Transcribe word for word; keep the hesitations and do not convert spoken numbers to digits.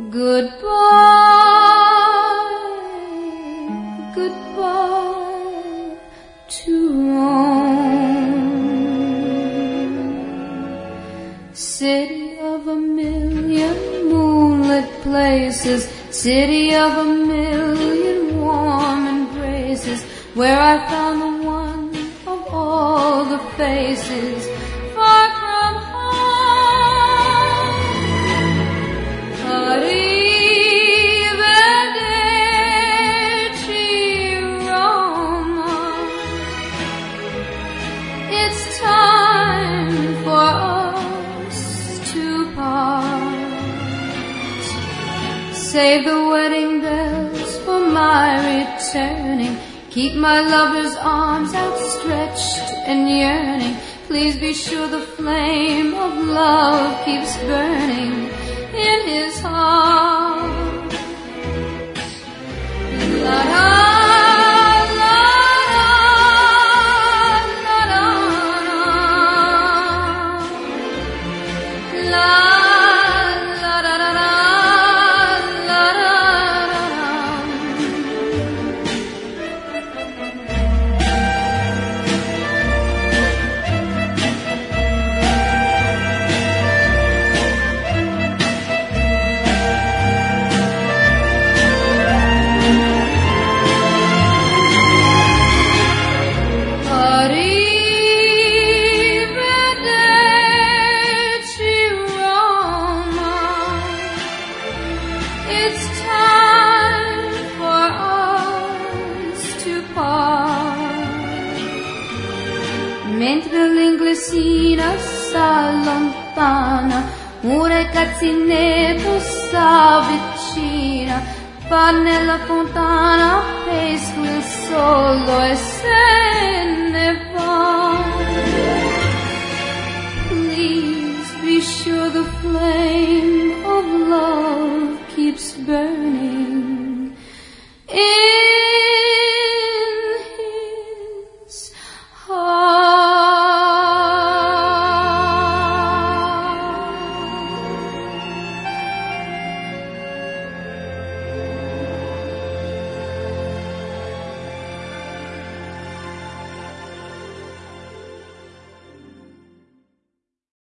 Goodbye, goodbye to Rome, city of a million moonlit places, city of a million warm embraces, where I found the one of all the faces, far from home. Arrivederci, Roma. It's time for us to part. Save the wedding bells for my returning. Keep my lover's arms outstretched and yearning. Please be sure the flame of love keeps burning in his heart. La-da. Mentre l'inglesina s'allontana, un ragazzinetto s'avvicina, va nella fontana, pesca il solo e se ne va. Please be sure the flame